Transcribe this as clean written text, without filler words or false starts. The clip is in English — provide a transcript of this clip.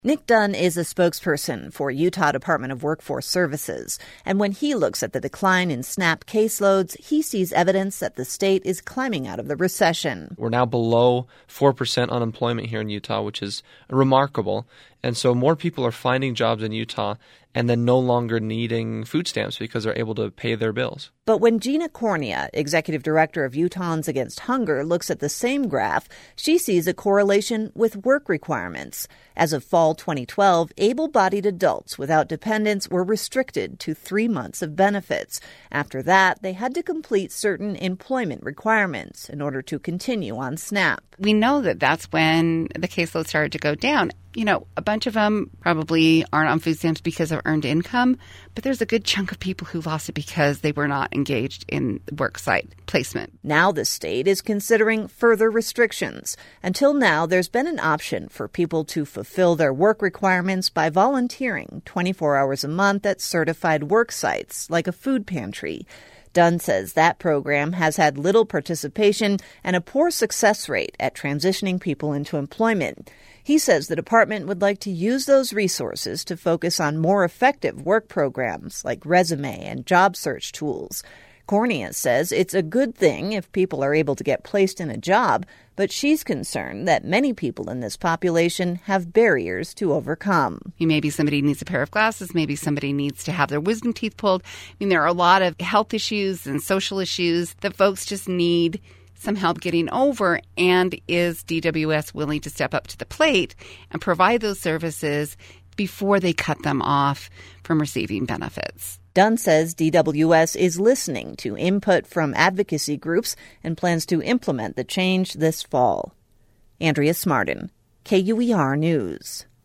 Nick Dunn is a spokesperson for Utah Department of Workforce Services, and when he looks at the decline in SNAP caseloads, he sees evidence that the state is climbing out of the recession. We're now below 4% unemployment here in Utah, which is remarkable. And so more people are finding jobs in Utah and then no longer needing food stamps because they're able to pay their bills. But when Gina Cornea, executive director of Utahns Against Hunger, looks at the same graph, she sees a correlation with work requirements. As of fall 2012, able-bodied adults without dependents were restricted to 3 months of benefits. After that, they had to complete certain employment requirements in order to continue on SNAP. We know that that's when the caseload started to go down. You know, a bunch of them probably aren't on food stamps because of earned income, but there's a good chunk of people who lost it because they were not engaged in worksite placement. Now the state is considering further restrictions. Until now, there's been an option for people to fulfill their work requirements by volunteering 24 hours a month at certified work sites like a food pantry. Dunn says that program has had little participation and a poor success rate at transitioning people into employment. He says the department would like to use those resources to focus on more effective work programs like resume and job search tools. Cornea says it's a good thing if people are able to get placed in a job, but she's concerned that many people in this population have barriers to overcome. Maybe somebody needs a pair of glasses. Maybe somebody needs to have their wisdom teeth pulled. I mean, there are a lot of health issues and social issues that folks just need some help getting over. And is DWS willing to step up to the plate and provide those services before they cut them off from receiving benefits? Dunn says DWS is listening to input from advocacy groups and plans to implement the change this fall. Andrea Smartin, KUER News.